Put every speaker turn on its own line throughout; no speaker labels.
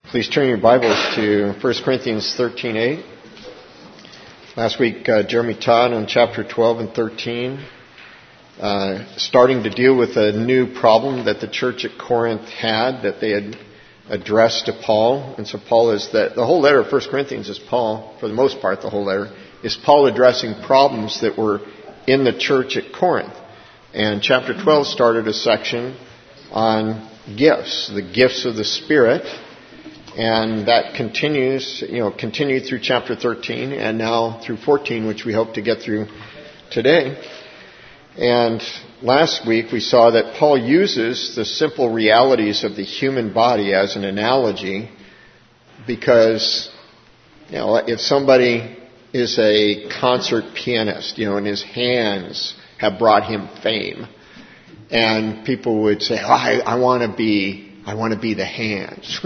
Please turn your Bibles to 1 Corinthians 13:8. Last week, Jeremy taught on chapter 12 and 13, starting to deal with a new problem that the church at Corinth had, that they had addressed to Paul. And so Paul is that the whole letter of 1 Corinthians is Paul, for the most part, the whole letter, is Paul addressing problems that were in the church at Corinth. And chapter 12 started a section on gifts, the gifts of the Spirit. And that continued through chapter 13 and now through 14, which we hope to get through today. And last week we saw that Paul uses the simple realities of the human body as an analogy because, if somebody is a concert pianist, and his hands have brought him fame, and people would say, I want to be the hands.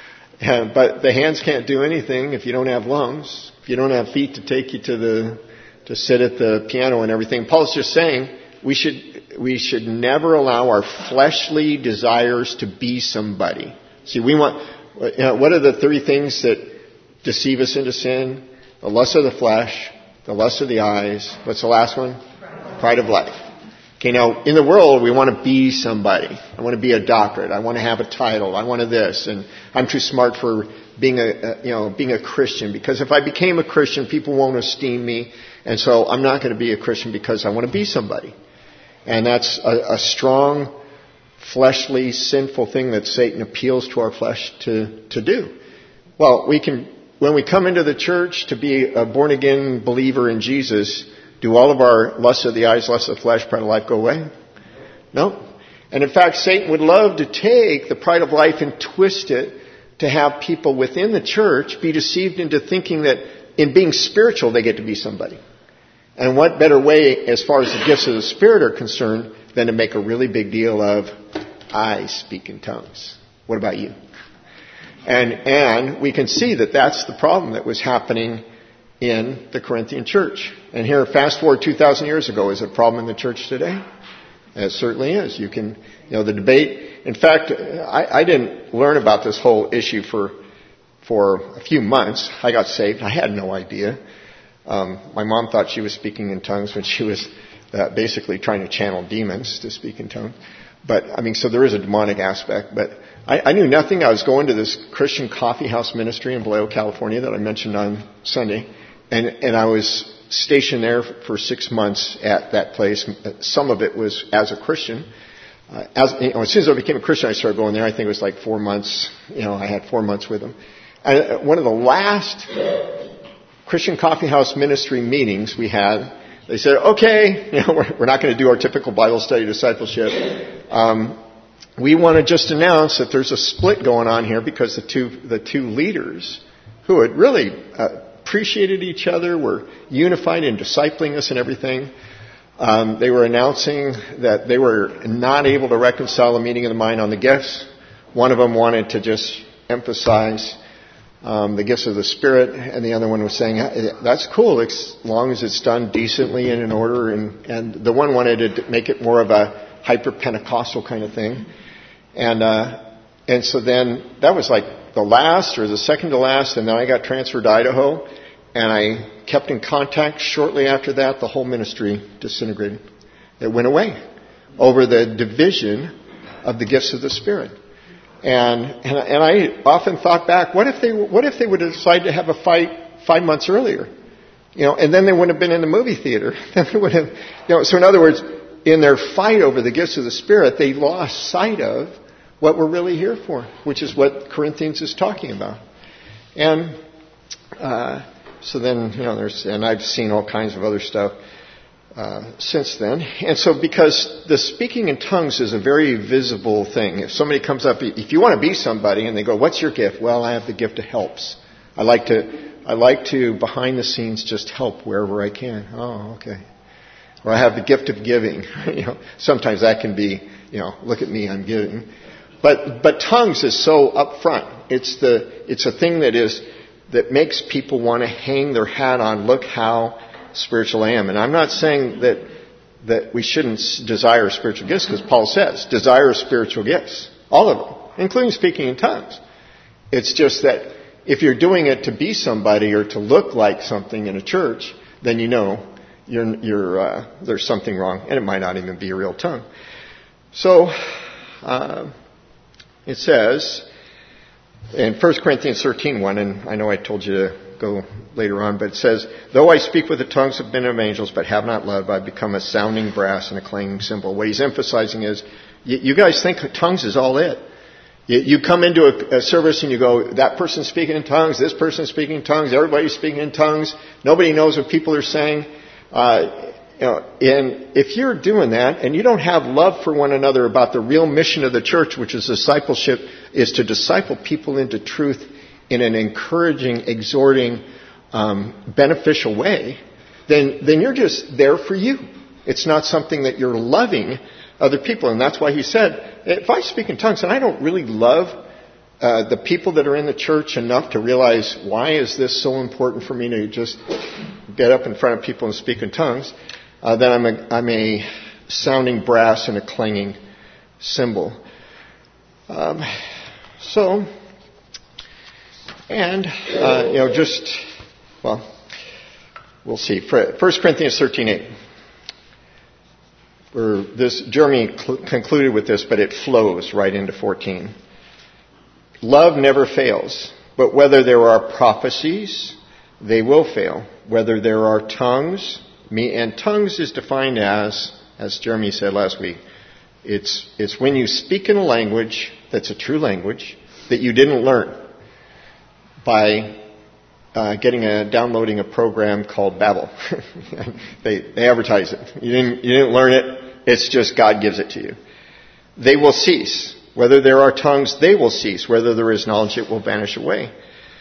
But the hands can't do anything if you don't have lungs, if you don't have feet to take you to sit at the piano and everything. Paul's just saying we should never allow our fleshly desires to be somebody. See, we want, what are the three things that deceive us into sin? The lust of the flesh, the lust of the eyes. What's the last one? Pride of life. Okay, now, in the world, we want to be somebody. I want to be a doctorate. I want to have a title. I want this. And I'm too smart for being a Christian. Because if I became a Christian, people won't esteem me. And so I'm not going to be a Christian because I want to be somebody. And that's a strong, fleshly, sinful thing that Satan appeals to our flesh to do. Well, when we come into the church to be a born-again believer in Jesus, do all of our lust of the eyes, lust of the flesh, pride of life go away? No. And in fact, Satan would love to take the pride of life and twist it to have people within the church be deceived into thinking that in being spiritual they get to be somebody. And what better way, as far as the gifts of the Spirit are concerned, than to make a really big deal of, I speak in tongues. What about you? And we can see that that's the problem that was happening in the Corinthian church. And here, fast forward 2,000 years ago, is it a problem in the church today? It certainly is. You can, the debate. In fact, I didn't learn about this whole issue for a few months. I got saved. I had no idea. My mom thought she was speaking in tongues when she was basically trying to channel demons to speak in tongues. But, so there is a demonic aspect. But I knew nothing. I was going to this Christian coffee house ministry in Vallejo, California that I mentioned on Sunday. And I was stationed there for 6 months at that place. Some of it was as a Christian. As soon as I became a Christian, I started going there. I think it was like 4 months. I had 4 months with them. And one of the last Christian coffee house ministry meetings we had, they said, okay, we're not going to do our typical Bible study discipleship. We want to just announce that there's a split going on here because the two leaders who had really appreciated each other, were unified in discipling us and everything. They were announcing that they were not able to reconcile the meeting of the mind on the gifts. One of them wanted to just emphasize the gifts of the Spirit, and the other one was saying, that's cool as long as it's done decently and in order. And the one wanted to make it more of a hyper-Pentecostal kind of thing. And so then that was like the last or the second to last, and then I got transferred to Idaho, and I kept in contact. Shortly after that, the whole ministry disintegrated. It went away over the division of the gifts of the Spirit. And I often thought back, what if they would have decided to have a fight 5 months earlier? And then they wouldn't have been in the movie theater. Then they would have, so in other words, in their fight over the gifts of the Spirit, they lost sight of what we're really here for, which is what Corinthians is talking about. And so then, and I've seen all kinds of other stuff since then. And so because the speaking in tongues is a very visible thing. If somebody comes up, if you want to be somebody and they go, what's your gift? Well, I have the gift of helps. I like to behind the scenes just help wherever I can. Oh, okay. Or I have the gift of giving. Sometimes that can be, look at me, I'm giving. But tongues is so upfront. It's a thing that makes people want to hang their hat on, look how spiritual I am. And I'm not saying that we shouldn't desire spiritual gifts, because Paul says, desire spiritual gifts. All of them, including speaking in tongues. It's just that if you're doing it to be somebody or to look like something in a church, then you know there's something wrong, and it might not even be a real tongue. So it says in 1 Corinthians 13:1, and I know I told you to go later on, but it says, though I speak with the tongues of men and of angels, but have not love, I become a sounding brass and a clanging cymbal. What he's emphasizing is, you guys think tongues is all it. You come into a service and you go, that person's speaking in tongues, this person's speaking in tongues, everybody's speaking in tongues, nobody knows what people are saying. And if you're doing that and you don't have love for one another about the real mission of the church, which is discipleship, is to disciple people into truth in an encouraging, exhorting, beneficial way, then you're just there for you. It's not something that you're loving other people. And that's why he said, if I speak in tongues and I don't really love the people that are in the church enough to realize, why is this so important for me to just get up in front of people and speak in tongues, then I'm a sounding brass and a clanging cymbal. We'll see. 1 Corinthians 13:8. Jeremy concluded with this, but it flows right into 14. Love never fails, but whether there are prophecies, they will fail. Whether there are tongues, and tongues is defined as Jeremy said last week, it's when you speak in a language that's a true language that you didn't learn by downloading a program called Babel. They advertise it. You didn't learn it. It's just God gives it to you. They will cease. Whether there are tongues, they will cease. Whether there is knowledge, it will vanish away.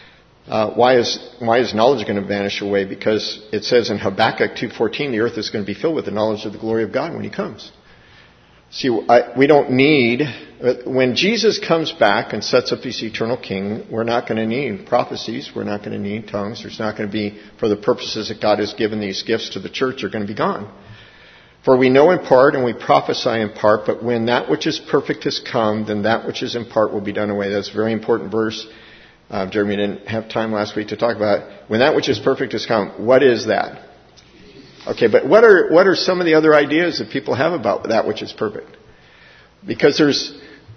Why is knowledge going to vanish away? Because it says in Habakkuk 2:14, the earth is going to be filled with the knowledge of the glory of God when He comes. See, we don't need, when Jesus comes back and sets up His eternal king, we're not going to need prophecies. We're not going to need tongues. There's not going to be, for the purposes that God has given these gifts to the church, are going to be gone. For we know in part and we prophesy in part, but when that which is perfect has come, then that which is in part will be done away. That's a very important verse. Jeremy didn't have time last week to talk about it. When that which is perfect has come, what is that? Okay, but what are some of the other ideas that people have about that which is perfect? Because there's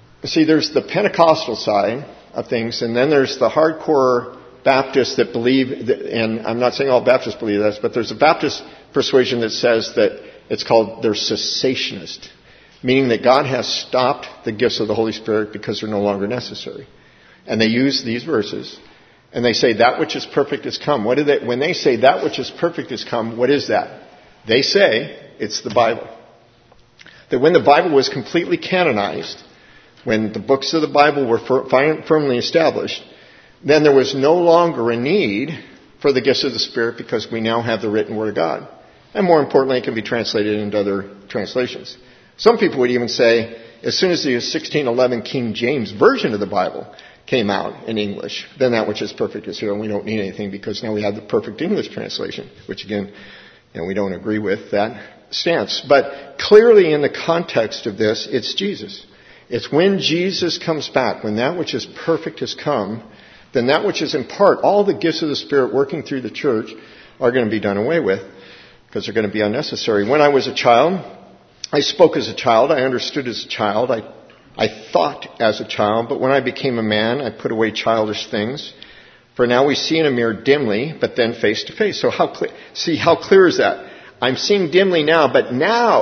the Pentecostal side of things, and then there's the hardcore Baptists that believe, and I'm not saying all Baptists believe this, but there's a Baptist persuasion that says that they're cessationist, meaning that God has stopped the gifts of the Holy Spirit because they're no longer necessary. And they use these verses, and they say that which is perfect has come. When they say that which is perfect has come, what is that? They say it's the Bible. That when the Bible was completely canonized, when the books of the Bible were firmly established, then there was no longer a need for the gifts of the Spirit because we now have the written Word of God. And more importantly, it can be translated into other translations. Some people would even say, as soon as the 1611 King James Version of the Bible came out in English, then that which is perfect is here, and we don't need anything because now we have the perfect English translation, which again, we don't agree with that stance. But clearly in the context of this, it's Jesus. It's when Jesus comes back, when that which is perfect has come, then that which is in part, all the gifts of the Spirit working through the church are going to be done away with because they're going to be unnecessary. When I was a child, I spoke as a child, I understood as a child, I thought as a child, but when I became a man, I put away childish things. For now we see in a mirror dimly, but then face to face. So how clear is that? I'm seeing dimly now, but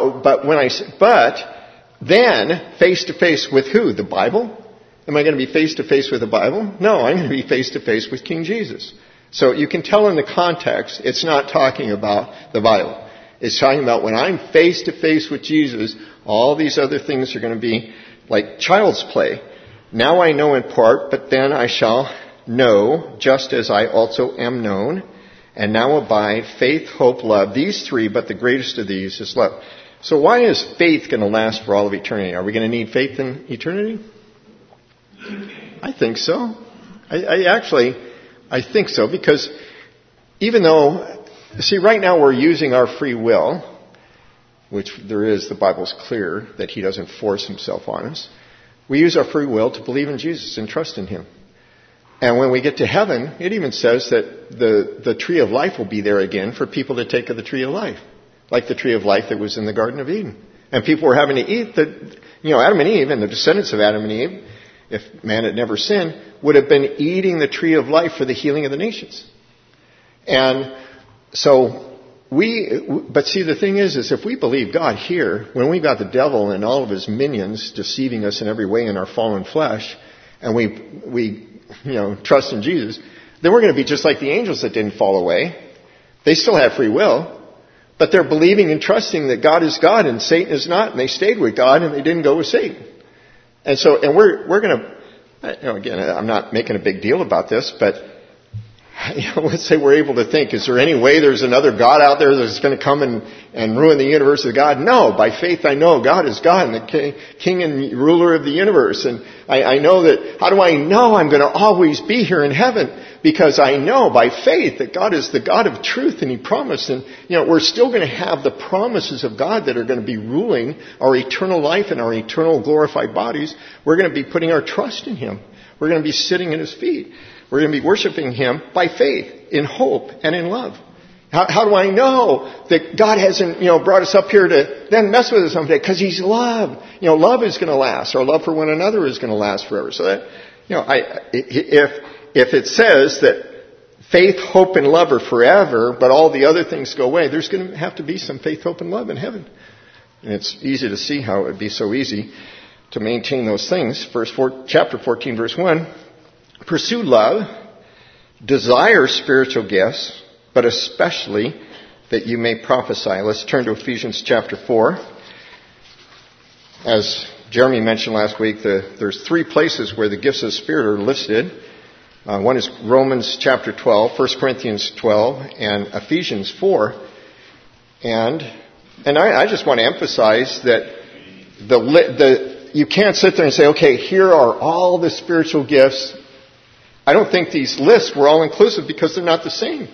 then face to face with who? The Bible? Am I going to be face to face with the Bible? No, I'm going to be face to face with King Jesus. So you can tell in the context, it's not talking about the Bible. It's talking about when I'm face to face with Jesus, all these other things are going to be like child's play. Now I know in part, but then I shall know, just as I also am known. And now abide faith, hope, love. These three, but the greatest of these is love. So why is faith going to last for all of eternity? Are we going to need faith in eternity? I think so. I think so, because even though, right now we're using our free will, which the Bible's clear that He doesn't force Himself on us. We use our free will to believe in Jesus and trust in Him. And when we get to heaven, it even says that the tree of life will be there again for people to take of the tree of life, like the tree of life that was in the Garden of Eden. And people were having to eat Adam and Eve and the descendants of Adam and Eve, if man had never sinned, would have been eating the tree of life for the healing of the nations. And so but see, the thing is if we believe God here, when we've got the devil and all of his minions deceiving us in every way in our fallen flesh, and we trust in Jesus, then we're going to be just like the angels that didn't fall away. They still have free will, but they're believing and trusting that God is God and Satan is not, and they stayed with God and they didn't go with Satan. And we're going to, again, I'm not making a big deal about this, but let's say we're able to think, is there any way there's another God out there that's going to come and ruin the universe with God? No. By faith I know God is God and the King and ruler of the universe. And I know that, how do I know I'm going to always be here in heaven? Because I know by faith that God is the God of truth and He promised. And, we're still going to have the promises of God that are going to be ruling our eternal life and our eternal glorified bodies. We're going to be putting our trust in Him. We're going to be sitting at His feet. We're going to be worshiping Him by faith, in hope, and in love. How do I know that God hasn't, brought us up here to then mess with us someday? Because He's love. Love is going to last. Our love for one another is going to last forever. So that, if it says that faith, hope, and love are forever, but all the other things go away, there's going to have to be some faith, hope, and love in heaven. And it's easy to see how it would be so easy to maintain those things. Chapter 14, verse 1. Pursue love, desire spiritual gifts, but especially that you may prophesy. Let's turn to Ephesians chapter 4. As Jeremy mentioned last week, there's 3 places where the gifts of the Spirit are listed. One is Romans chapter 12, 1 Corinthians 12, and Ephesians 4. And I just want to emphasize that you can't sit there and say, okay, here are all the spiritual gifts. I don't think these lists were all inclusive because they're not the same.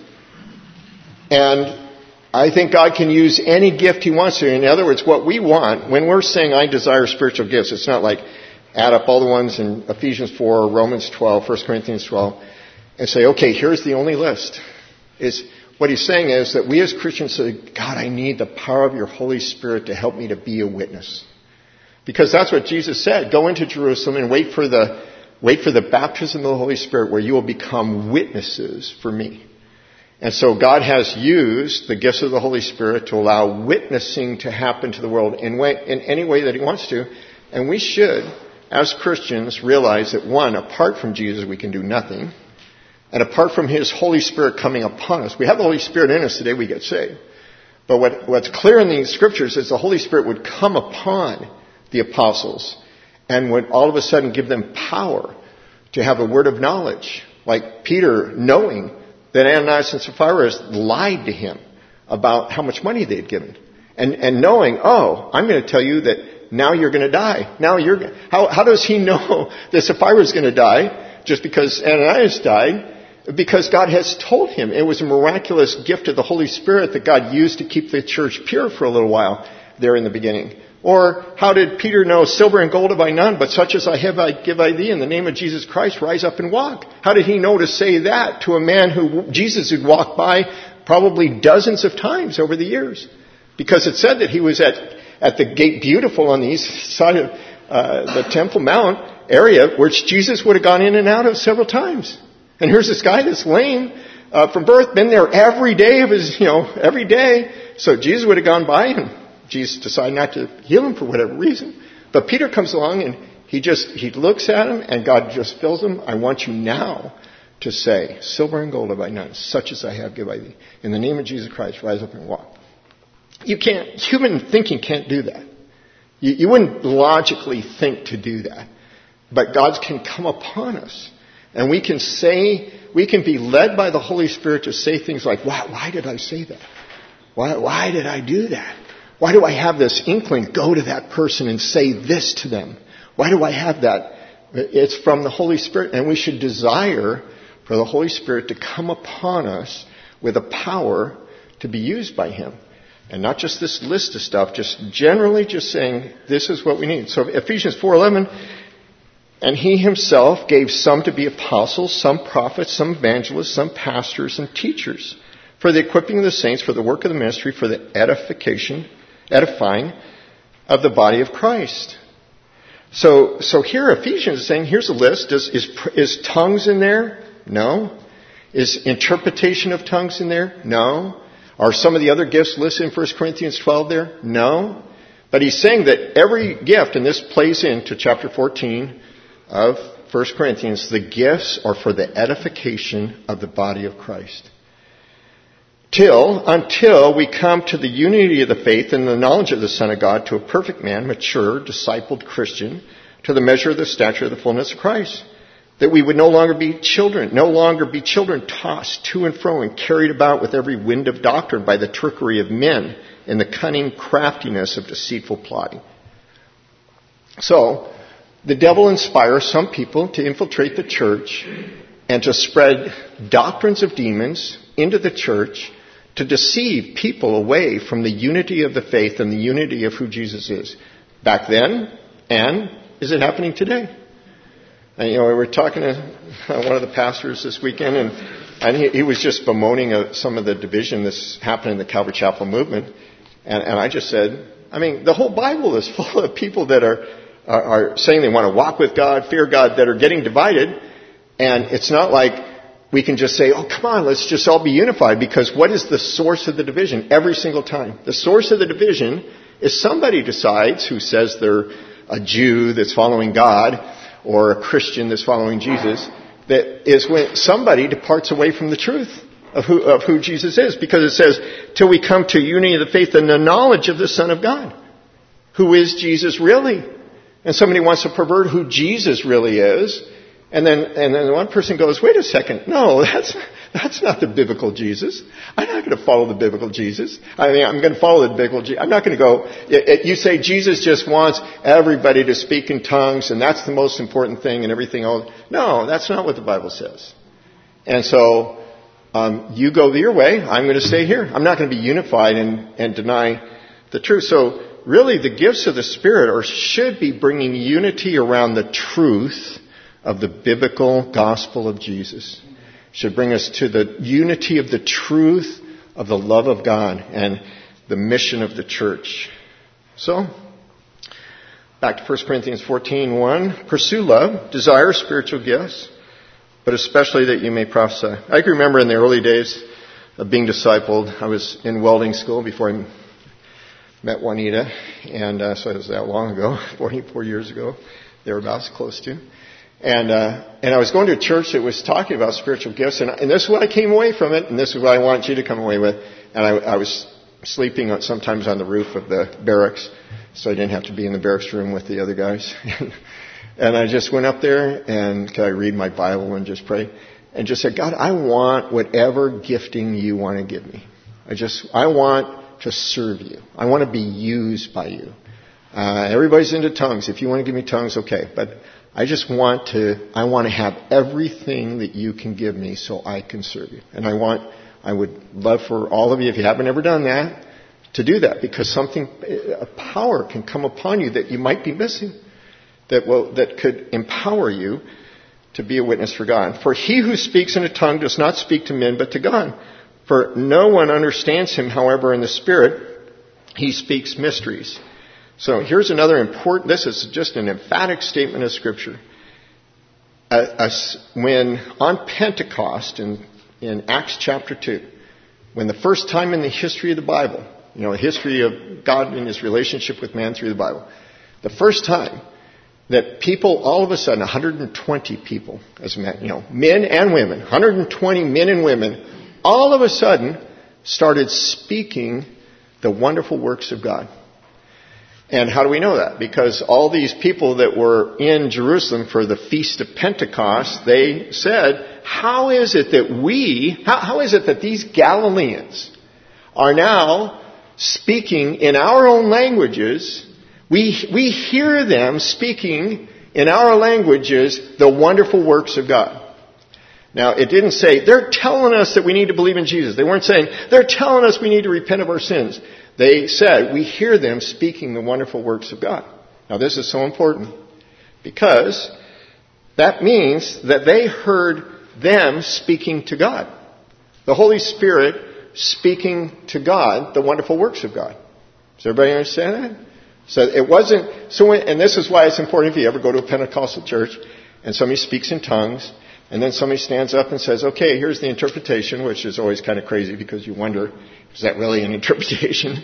And I think God can use any gift He wants to. In other words, what we want, when we're saying I desire spiritual gifts, it's not like add up all the ones in Ephesians 4, Romans 12, 1 Corinthians 12, and say, okay, here's the only list. What he's saying is that we as Christians say, God, I need the power of your Holy Spirit to help me to be a witness. Because that's what Jesus said. Go into Jerusalem and wait for the baptism of the Holy Spirit where you will become witnesses for me. And so God has used the gifts of the Holy Spirit to allow witnessing to happen to the world in any way that He wants to. And we should, as Christians, realize that, one, apart from Jesus, we can do nothing. And apart from His Holy Spirit coming upon us, we have the Holy Spirit in us today, we get saved. But what's clear in the Scriptures is the Holy Spirit would come upon the apostles and would all of a sudden give them power to have a word of knowledge. Like Peter knowing that Ananias and Sapphira lied to him about how much money they had given. And knowing, I'm going to tell you that now you're going to die. How does he know that Sapphira is going to die just because Ananias died? Because God has told him. It was a miraculous gift of the Holy Spirit that God used to keep the church pure for a little while there in the beginning. Or how did Peter know, silver and gold have I none, but such as I have I give I thee. In the name of Jesus Christ, rise up and walk. How did he know to say that to a man who Jesus had walked by probably dozens of times over the years? Because it said that he was at the gate beautiful on the east side of the Temple Mount area, which Jesus would have gone in and out of several times. And here's this guy that's lame from birth, been there every day of his, every day. So Jesus would have gone by and Jesus decided not to heal him for whatever reason. But Peter comes along and he looks at him and God just fills him. I want you now to say, silver and gold have I none, such as I have give I thee. In the name of Jesus Christ, rise up and walk. Human thinking can't do that. You wouldn't logically think to do that. But God can come upon us. And we can be led by the Holy Spirit to say things like, why did I say that? Why did I do that? Why do I have this inkling? Go to that person and say this to them. Why do I have that? It's from the Holy Spirit. And we should desire for the Holy Spirit to come upon us with a power to be used by Him. And not just this list of stuff, just generally just saying, this is what we need. So Ephesians 4:11, And he himself gave some to be apostles, some prophets, some evangelists, some pastors and teachers, for the equipping of the saints, for the work of the ministry, for the edifying of the body of Christ. So here Ephesians is saying, here's a list. Is tongues in there? No. Is interpretation of tongues in there? No. Are some of the other gifts listed in 1 Corinthians 12 there? No. But he's saying that every gift, and this plays into chapter 14 of 1 Corinthians, the gifts are for the edification of the body of Christ. Until we come to the unity of the faith and the knowledge of the Son of God, to a perfect man, mature, discipled Christian, to the measure of the stature of the fullness of Christ. That we would no longer be children tossed to and fro and carried about with every wind of doctrine by the trickery of men and the cunning craftiness of deceitful plotting. So, the devil inspires some people to infiltrate the church and to spread doctrines of demons into the church to deceive people away from the unity of the faith and the unity of who Jesus is. Back then, and is it happening today? And, we were talking to one of the pastors this weekend, and he was just bemoaning some of the division that's happening in the Calvary Chapel movement. And I just said, the whole Bible is full of people that are saying they want to walk with God, fear God, that are getting divided. And it's not like we can just say, oh, come on, let's just all be unified. Because what is the source of the division every single time? The source of the division is somebody decides, who says they're a Jew that's following God, or a Christian that's following Jesus, that is when somebody departs away from the truth of who Jesus is. Because it says, till we come to unity of the faith and the knowledge of the Son of God. Who is Jesus really? And somebody wants to pervert who Jesus really is. And then one person goes, wait a second, no, that's not the biblical Jesus. I'm not going to follow the biblical Jesus. I'm going to follow the biblical Jesus. I'm not going to go, you say Jesus just wants everybody to speak in tongues and that's the most important thing and everything else. No, that's not what the Bible says. And so, you go your way, I'm going to stay here. I'm not going to be unified and deny the truth. So, really the gifts of the Spirit should be bringing unity around the truth of the biblical gospel of Jesus. Should bring us to the unity of the truth of the love of God and the mission of the church. So, back to 1 Corinthians 14:1. Pursue love, desire spiritual gifts, but especially that you may prophesy. I can remember in the early days of being discipled, I was in welding school before I met Juanita, and so it was that long ago, 44 years ago, thereabouts, close to. And I was going to a church that was talking about spiritual gifts, and this is what I came away from it, and this is what I want you to come away with. And I was sleeping sometimes on the roof of the barracks, so I didn't have to be in the barracks room with the other guys. And I just went up there, and could I read my Bible and just pray, and just said, God, I want whatever gifting you want to give me. I want to serve you. I want to be used by you. Everybody's into tongues. If you want to give me tongues, okay. But I want to have everything that you can give me so I can serve you. And I would love for all of you, if you haven't ever done that, to do that. Because a power can come upon you that you might be missing. That could empower you to be a witness for God. For he who speaks in a tongue does not speak to men but to God. For no one understands him, however, in the Spirit, he speaks mysteries. So here's another important, this is just an emphatic statement of Scripture. When on Pentecost in Acts chapter 2, when the first time in the history of the Bible, the history of God and his relationship with man through the Bible, the first time that people, all of a sudden, 120 people, men and women, 120 men and women, all of a sudden started speaking the wonderful works of God. And how do we know that? Because all these people that were in Jerusalem for the Feast of Pentecost, they said, how is it that these Galileans are now speaking in our own languages? We hear them speaking in our languages the wonderful works of God. Now, it didn't say, they're telling us that we need to believe in Jesus. They weren't saying, they're telling us we need to repent of our sins. They said, we hear them speaking the wonderful works of God. Now, this is so important because That means that they heard them speaking to God. The Holy Spirit speaking to God, the wonderful works of God. Does everybody understand that? So it wasn't, and this is why it's important if you ever go to a Pentecostal church and somebody speaks in tongues, and then somebody stands up and says, okay, here's the interpretation, which is always kind of crazy because you wonder, is that really an interpretation?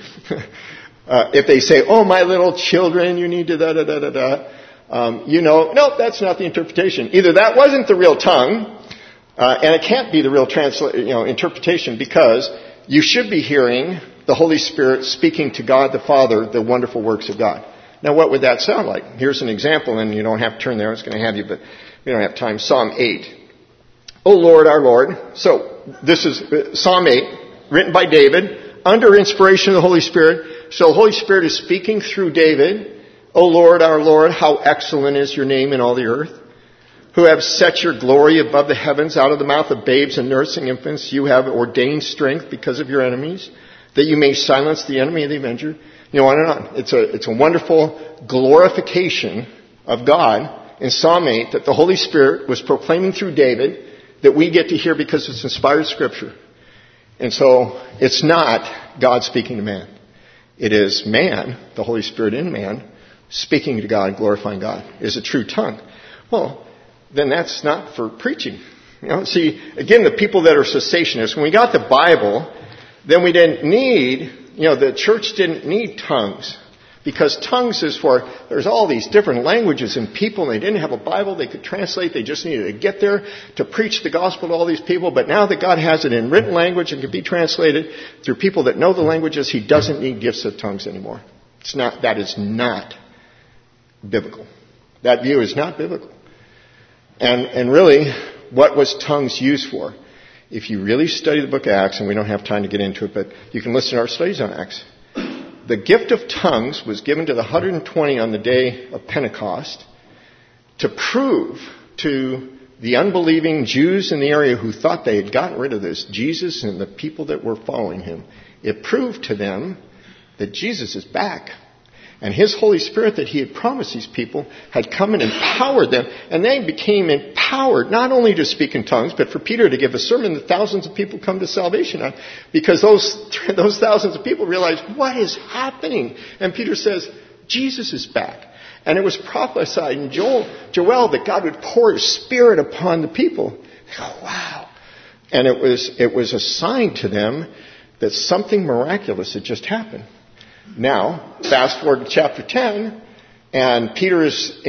If they say, oh, my little children, you need to da-da-da-da-da, no, that's not the interpretation. Either that wasn't the real tongue, and it can't be the real interpretation, because you should be hearing the Holy Spirit speaking to God the Father, the wonderful works of God. Now, what would that sound like? Here's an example, and you don't have to turn there. I was going to have you, but we don't have time. Psalm 8. O Lord, our Lord. So, this is Psalm 8, written by David, under inspiration of the Holy Spirit. So, the Holy Spirit is speaking through David. O Lord, our Lord, how excellent is your name in all the earth. Who have set your glory above the heavens, out of the mouth of babes and nursing infants. You have ordained strength because of your enemies, that you may silence the enemy of the avenger. On and on. It's a wonderful glorification of God in Psalm 8 that the Holy Spirit was proclaiming through David that we get to hear because it's inspired Scripture. And so it's not God speaking to man. It is man, the Holy Spirit in man, speaking to God, glorifying God. It is a true tongue. Well, then that's not for preaching. See, again, the people that are cessationists, when we got the Bible, then we didn't need, the church didn't need tongues. Because tongues is for, there's all these different languages and people, and they didn't have a Bible they could translate. They just needed to get there to preach the gospel to all these people. But now that God has it in written language and can be translated through people that know the languages, He doesn't need gifts of tongues anymore. That is not biblical. That view is not biblical. And really, what was tongues used for? If you really study the book of Acts, and we don't have time to get into it, but you can listen to our studies on Acts. The gift of tongues was given to the 120 on the day of Pentecost to prove to the unbelieving Jews in the area who thought they had gotten rid of this Jesus and the people that were following Him. It proved to them that Jesus is back. And His Holy Spirit that He had promised these people had come and empowered them. And they became empowered not only to speak in tongues, but for Peter to give a sermon that thousands of people come to salvation on. Because those thousands of people realized, what is happening? And Peter says, Jesus is back. And it was prophesied in Joel that God would pour His Spirit upon the people. Oh, wow. And it was a sign to them that something miraculous had just happened. Now, fast forward to chapter 10, and Peter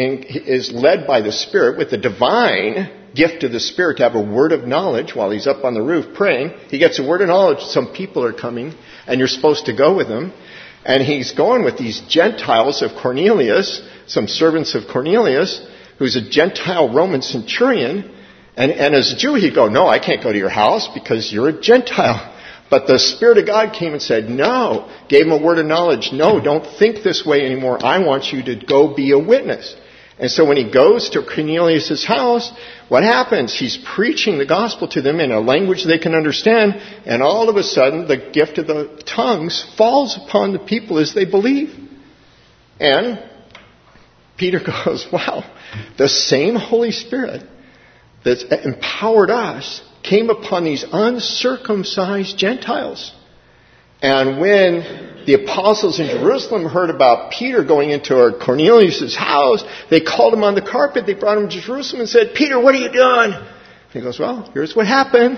is led by the Spirit with the divine gift of the Spirit to have a word of knowledge while he's up on the roof praying. He gets a word of knowledge. Some people are coming, and you're supposed to go with them. And he's going with these Gentiles of Cornelius, some servants of Cornelius, who's a Gentile Roman centurion. And as a Jew, he'd go, no, I can't go to your house because you're a Gentile. But the Spirit of God came and said, no, gave him a word of knowledge. No, don't think this way anymore. I want you to go be a witness. And so when he goes to Cornelius' house, what happens? He's preaching the gospel to them in a language they can understand. And all of a sudden, the gift of the tongues falls upon the people as they believe. And Peter goes, wow, the same Holy Spirit that's empowered us came upon these uncircumcised Gentiles. And when the apostles in Jerusalem heard about Peter going into Cornelius' house, they called him on the carpet. They brought him to Jerusalem and said, Peter, what are you doing? And he goes, well, here's what happened.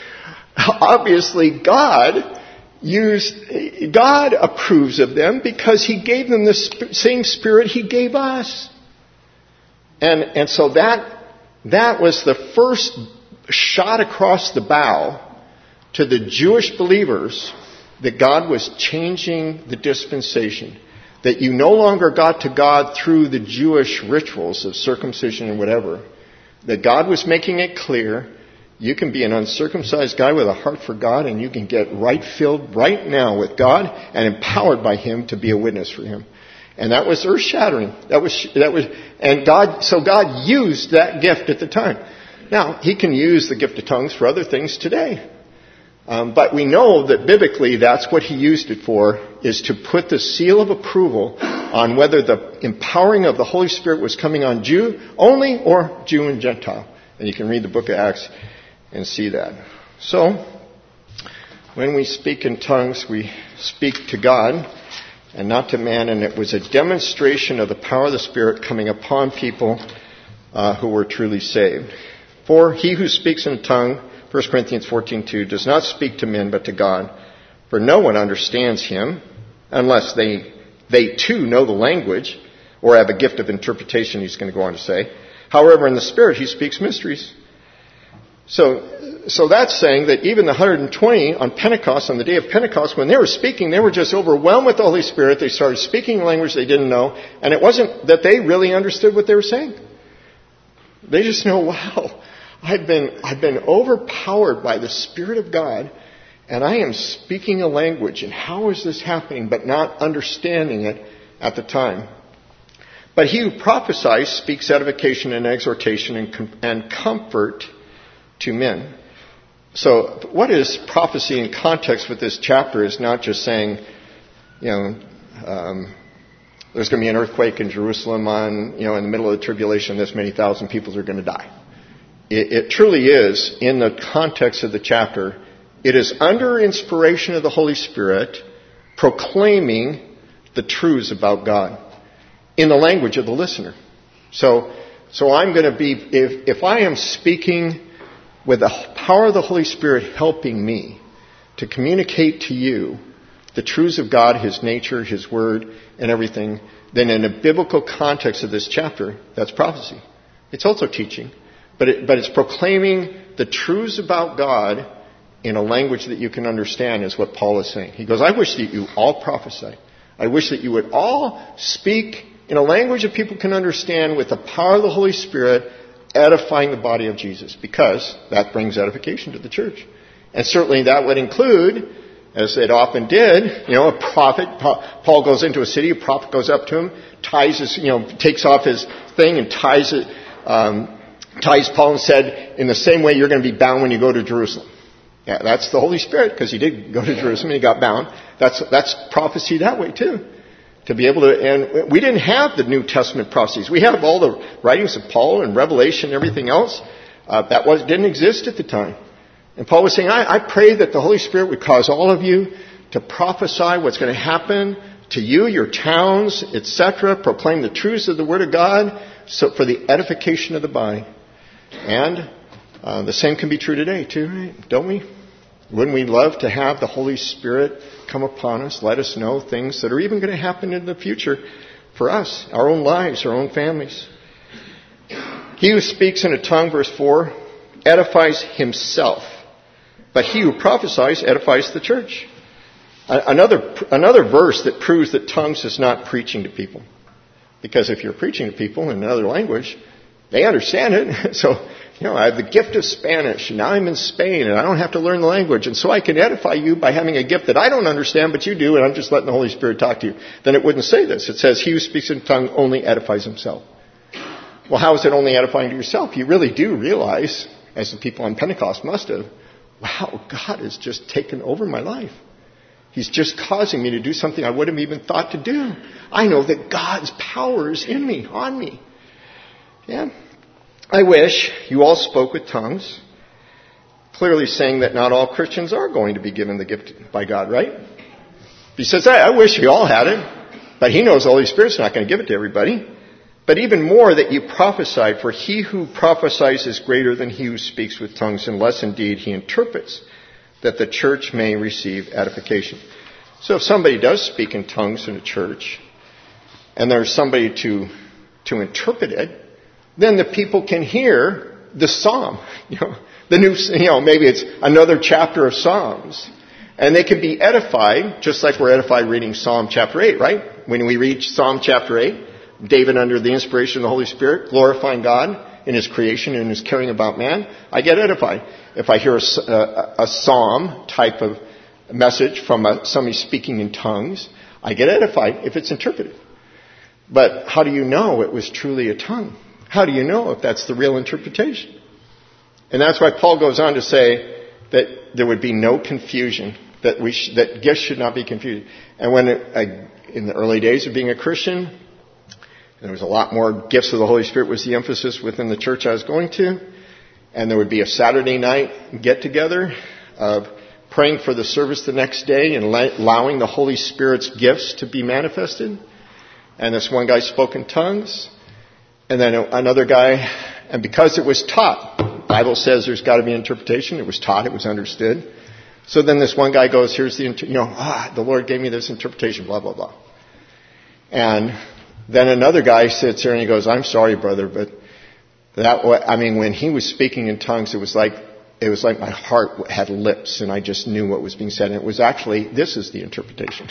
Obviously, God approves of them because He gave them the same Spirit He gave us. And so that was the first shot across the bow to the Jewish believers that God was changing the dispensation. That you no longer got to God through the Jewish rituals of circumcision and whatever. That God was making it clear you can be an uncircumcised guy with a heart for God and you can get right filled right now with God and empowered by Him to be a witness for Him. And that was earth-shattering. So God used that gift at the time. Now, He can use the gift of tongues for other things today. But we know that biblically that's what he used it for, is to put the seal of approval on whether the empowering of the Holy Spirit was coming on Jew only or Jew and Gentile. And you can read the book of Acts and see that. So, when we speak in tongues, we speak to God and not to man. And it was a demonstration of the power of the Spirit coming upon people who were truly saved. For he who speaks in a tongue, 1 Corinthians 14:2, does not speak to men but to God. For no one understands him unless they too know the language or have a gift of interpretation, he's going to go on to say. However, in the Spirit, he speaks mysteries. So that's saying that even the 120 on Pentecost, on the day of Pentecost, when they were speaking, they were just overwhelmed with the Holy Spirit. They started speaking a language they didn't know. And it wasn't that they really understood what they were saying. They just know, wow, I've been overpowered by the Spirit of God, and I am speaking a language. And how is this happening? But not understanding it at the time. But he who prophesies speaks edification and exhortation and comfort to men. So what is prophecy in context with this chapter is not just saying, there's going to be an earthquake in Jerusalem in the middle of the tribulation, this many thousand people are going to die. It truly is, in the context of the chapter, it is under inspiration of the Holy Spirit proclaiming the truths about God in the language of the listener. So I'm going to be, if I am speaking with the power of the Holy Spirit helping me to communicate to you the truths of God, His nature, His Word, and everything, then in a biblical context of this chapter, that's prophecy. It's also teaching, but it's proclaiming the truths about God in a language that you can understand, is what Paul is saying. He goes, I wish that you all prophesy. I wish that you would all speak in a language that people can understand with the power of the Holy Spirit, edifying the body of Jesus, because that brings edification to the church. And certainly that would include, as it often did, a prophet. Paul goes into a city, a prophet goes up to him, takes off his thing and ties Paul and said, in the same way you're going to be bound when you go to Jerusalem. Yeah, that's the Holy Spirit, because he did go to Jerusalem and he got bound. That's prophecy that way too. To be able to, and we didn't have the New Testament prophecies. We have all the writings of Paul and Revelation and everything else. Didn't exist at the time. And Paul was saying, I pray that the Holy Spirit would cause all of you to prophesy what's going to happen to you, your towns, etc., proclaim the truths of the Word of God, so for the edification of the body. And the same can be true today too, right? Don't we? Wouldn't we love to have the Holy Spirit come upon us, let us know things that are even going to happen in the future for us, our own lives, our own families? He who speaks in a tongue, verse 4, edifies himself, but he who prophesies edifies the church. Another verse that proves that tongues is not preaching to people. Because if you're preaching to people in another language, they understand it. So, I have the gift of Spanish, and now I'm in Spain, and I don't have to learn the language. And so I can edify you by having a gift that I don't understand, but you do, and I'm just letting the Holy Spirit talk to you. Then it wouldn't say this. It says, he who speaks in tongue only edifies himself. Well, how is it only edifying to yourself? You really do realize, as the people on Pentecost must have, wow, God has just taken over my life. He's just causing me to do something I wouldn't have even thought to do. I know that God's power is in me, on me. Yeah. I wish you all spoke with tongues, clearly saying that not all Christians are going to be given the gift by God, right? He says, I wish you all had it, but he knows the Holy Spirit's not going to give it to everybody. But even more that you prophesy, for he who prophesies is greater than he who speaks with tongues, unless indeed he interprets, that the church may receive edification. So if somebody does speak in tongues in a church, and there's somebody to interpret it, then the people can hear the psalm, the new, maybe it's another chapter of Psalms, and they can be edified, just like we're edified reading Psalm chapter 8, right? When we read Psalm chapter 8, David under the inspiration of the Holy Spirit, glorifying God in His creation and His caring about man, I get edified. If I hear a psalm type of message from somebody speaking in tongues, I get edified if it's interpreted. But how do you know it was truly a tongue? How do you know if that's the real interpretation? And that's why Paul goes on to say that there would be no confusion, that gifts should not be confused. And when in the early days of being a Christian, there was a lot more gifts of the Holy Spirit was the emphasis within the church I was going to. And there would be a Saturday night get-together of praying for the service the next day and allowing the Holy Spirit's gifts to be manifested. And this one guy spoke in tongues. And then another guy, and because it was taught, the Bible says there's got to be interpretation. It was taught, it was understood. So then this one guy goes, here's the, the Lord gave me this interpretation, blah, blah, blah. And then another guy sits there and he goes, I'm sorry, brother, but when he was speaking in tongues, it was like my heart had lips and I just knew what was being said. And it was actually, this is the interpretation.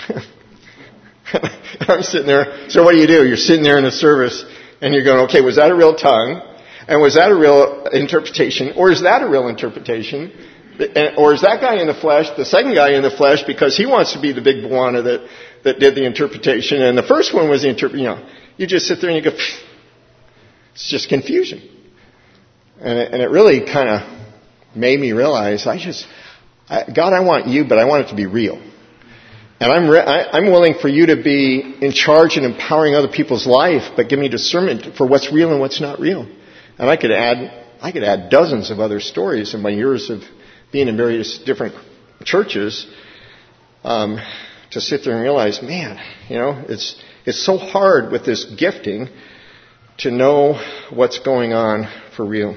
I'm sitting there. So what do? You're sitting there in the service and you're going, okay, was that a real tongue? And was that a real interpretation? Or is that a real interpretation? Or is that guy in the flesh, the second guy in the flesh, because he wants to be the big Bwana that did the interpretation, and the first one was the interpretation. You just sit there and you go, it's just confusion. And it really kind of made me realize, God, I want you, but I want it to be real. And I'm willing for you to be in charge and empowering other people's life, but give me discernment for what's real and what's not real. And I could add dozens of other stories in my years of being in various different churches, to sit there and realize, man, it's so hard with this gifting to know what's going on for real.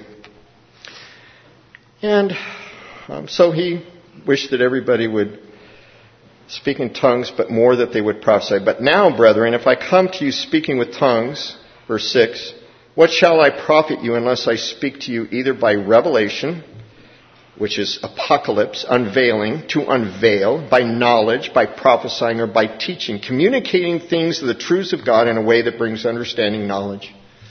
And so he wished that everybody would speak in tongues, but more that they would prophesy. But now, brethren, if I come to you speaking with tongues, verse 6, what shall I profit you unless I speak to you either by revelation, which is apocalypse, unveiling, to unveil, by knowledge, by prophesying, or by teaching, communicating things of the truths of God in a way that brings understanding knowledge.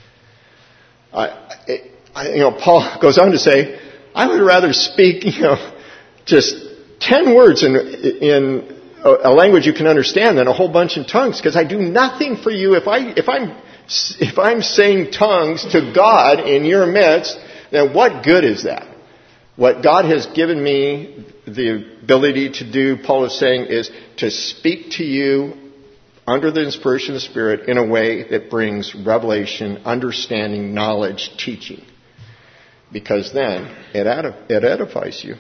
Paul goes on to say, I would rather speak, just 10 words in a language you can understand than a whole bunch in tongues, because I do nothing for you. If I'm saying tongues to God in your midst, then what good is that? What God has given me the ability to do, Paul is saying, is to speak to you under the inspiration of the Spirit in a way that brings revelation, understanding, knowledge, teaching. Because then it edifies you.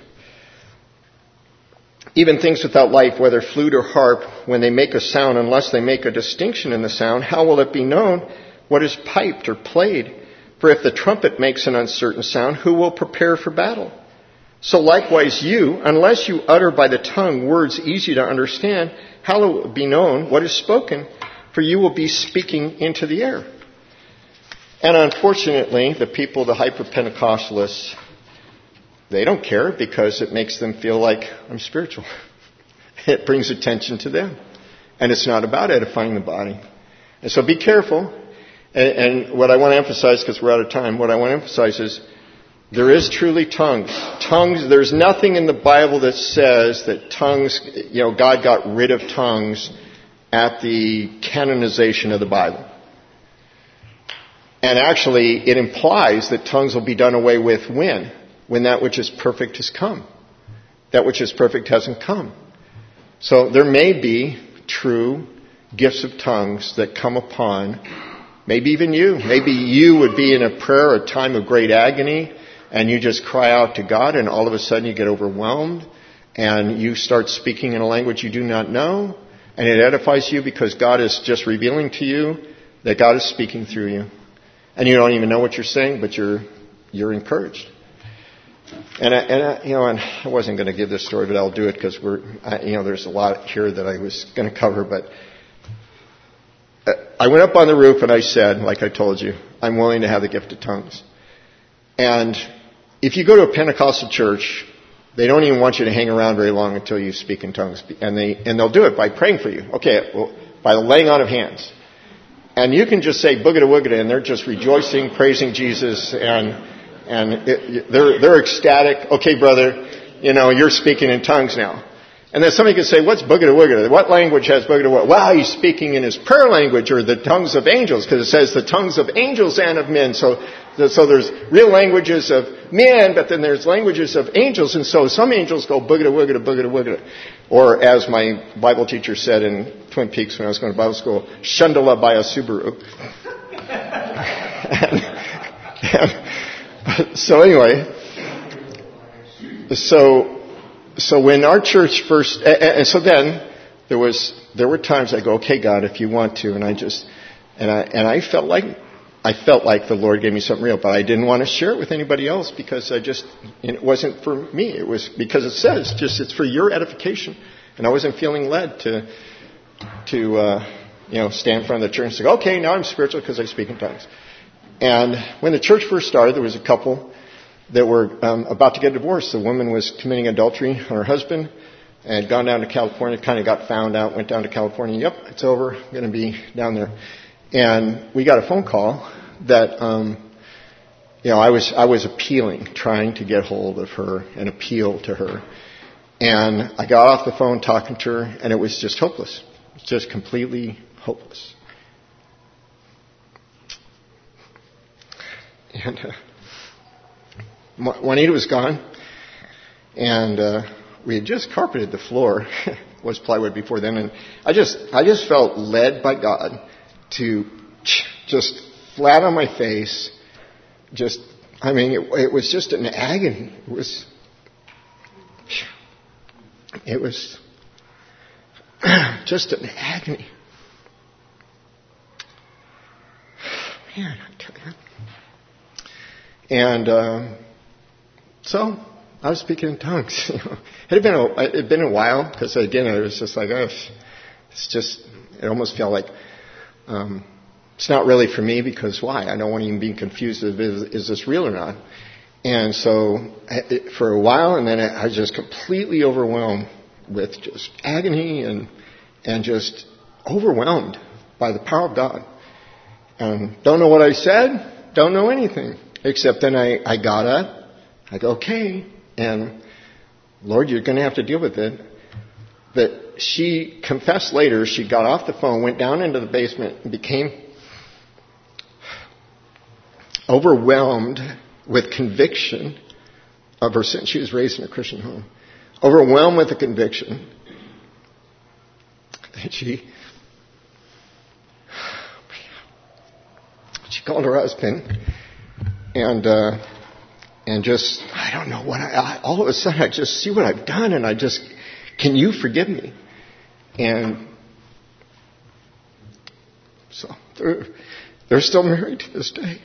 Even things without life, whether flute or harp, when they make a sound, unless they make a distinction in the sound, how will it be known what is piped or played? For if the trumpet makes an uncertain sound, who will prepare for battle? So likewise you, unless you utter by the tongue words easy to understand, how will it be known what is spoken? For you will be speaking into the air. And unfortunately, the people, the hyper-Pentecostalists, they don't care because it makes them feel like I'm spiritual. It brings attention to them. And it's not about edifying the body. And so be careful. And what I want to emphasize, because we're out of time, what I want to emphasize is there is truly tongues. Tongues, there's nothing in the Bible that says that tongues, God got rid of tongues at the canonization of the Bible. And actually, it implies that tongues will be done away with when? When that which is perfect has come. That which is perfect hasn't come. So there may be true gifts of tongues that come upon, maybe even you. Maybe you would be in a prayer, a time of great agony, and you just cry out to God, and all of a sudden you get overwhelmed, and you start speaking in a language you do not know, and it edifies you because God is just revealing to you that God is speaking through you. And you don't even know what you're saying, but you're encouraged. And I wasn't going to give this story, but I'll do it because there's a lot here that I was going to cover. But I went up on the roof and I said, like I told you, I'm willing to have the gift of tongues. And if you go to a Pentecostal church, they don't even want you to hang around very long until you speak in tongues, and they'll do it by praying for you. Okay, well, by the laying on of hands. And you can just say boogada woogada, and they're just rejoicing, praising Jesus, and they're ecstatic. Okay, brother, you're speaking in tongues now. And then somebody can say, what's boogada woogada? What language has boogada woogada? Well, he's speaking in his prayer language or the tongues of angels, because it says the tongues of angels and of men. So So there's real languages of men, but then there's languages of angels. And so some angels go boogada, woogada, boogada, woogada. Or as my Bible teacher said in Twin Peaks when I was going to Bible school, Shundala by a Subaru. So anyway, so when our church first, and so then there were times I go, okay, God, if you want to, and I felt like the Lord gave me something real, but I didn't want to share it with anybody else because it wasn't for me. It was because it says it's for your edification, and I wasn't feeling led to stand in front of the church and say, okay, now I'm spiritual because I speak in tongues. And when the church first started, there was a couple that were about to get divorced. The woman was committing adultery on her husband and had gone down to California, kind of got found out, went down to California. Yep, it's over. I'm going to be down there. And we got a phone call that, I was appealing, trying to get hold of her and appeal to her. And I got off the phone talking to her, and it was just hopeless. It was just completely hopeless. And Juanita was gone, and we had just carpeted the floor. Was plywood before then, and I just felt led by God to just flat on my face. It was just an agony. It was just an agony. Man, I tell you. And so I was speaking in tongues. It had been a while because again I was just like, it almost felt like it's not really for me because why? I don't want to even be confused if is this real or not. And so for a while, and then I was just completely overwhelmed with just agony and just overwhelmed by the power of God. Don't know what I said, don't know anything. Except then I got up, I go, okay, and Lord, you're going to have to deal with it. But she confessed later, she got off the phone, went down into the basement, and became overwhelmed with conviction of her sin. She was raised in a Christian home. Overwhelmed with the conviction that she called her husband. And just, I don't know what all of a sudden I just see what I've done and can you forgive me? And so they're still married to this day.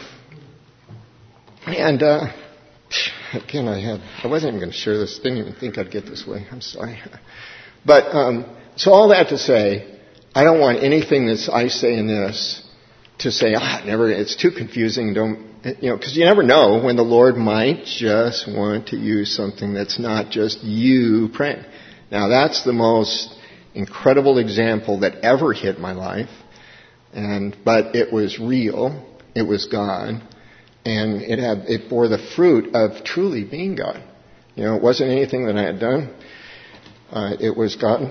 And, again, I wasn't even going to share this. Didn't even think I'd get this way. I'm sorry. But, so all that to say, I don't want anything that I say in this to say, it's too confusing, because you never know when the Lord might just want to use something that's not just you praying. Now that's the most incredible example that ever hit my life, but it was real, it was God, and it bore the fruit of truly being God. It wasn't anything that I had done. It was God.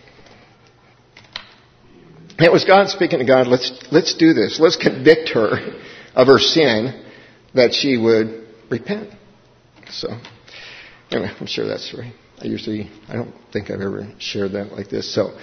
It was God speaking to God, let's do this. Let's convict her of her sin that she would repent. So, anyway, I'm sure that's right. I don't think I've ever shared that like this. So,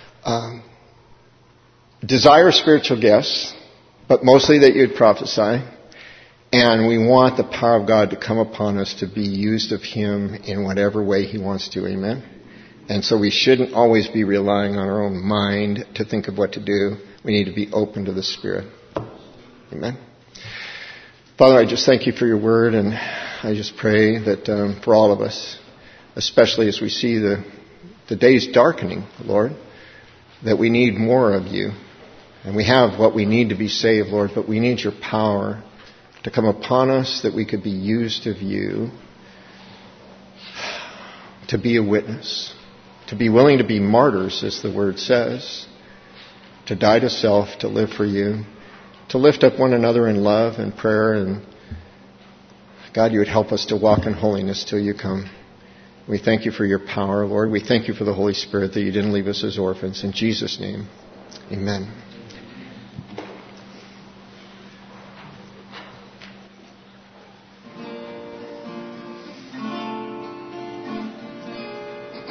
desire spiritual gifts, but mostly that you'd prophesy. And we want the power of God to come upon us to be used of Him in whatever way He wants to. Amen? And so we shouldn't always be relying on our own mind to think of what to do. We need to be open to the Spirit. Amen? Father, I just thank You for Your word, and I just pray that for all of us, especially as we see the days darkening, Lord, that we need more of You. And we have what we need to be saved, Lord, but we need Your power to come upon us that we could be used of You to be a witness, to be willing to be martyrs, as the word says, to die to self, to live for You, to lift up one another in love and prayer. And God, You would help us to walk in holiness till You come. We thank You for Your power, Lord. We thank You for the Holy Spirit, that You didn't leave us as orphans. In Jesus' name, amen.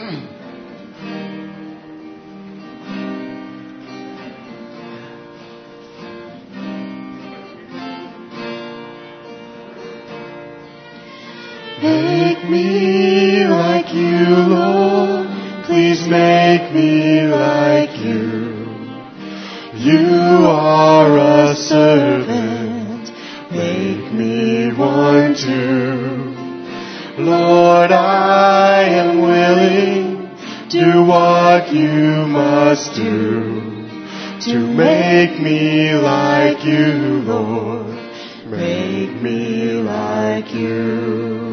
Make me like you, Lord. Please make me like you. You are a servant. Make me one too. Lord, I am willing. Do what you must do to make me like you, Lord. Make me like you.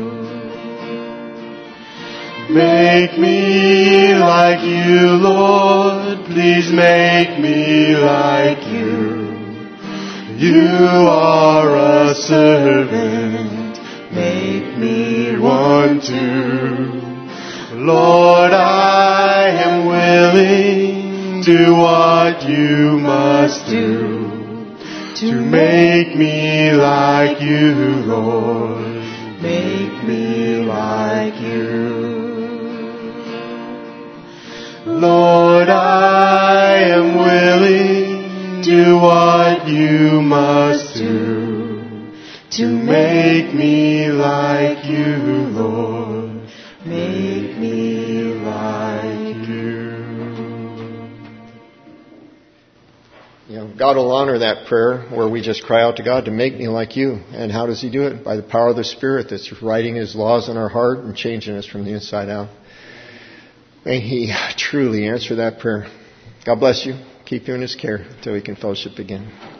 Make me like you, Lord. Please make me like you. You are a servant. Make me one too. Lord, I am willing. Do what you must do to make me like you, Lord. Make me like you. Lord, I am willing. Do what you must do to make me like you, Lord. Make me like you.
God will honor that prayer where we just cry out to God to make me like you. And how does He do it? By the power of the Spirit that's writing His laws in our heart and changing us from the inside out. May He truly answer that prayer. God bless you. Keep you in His care until we can fellowship again.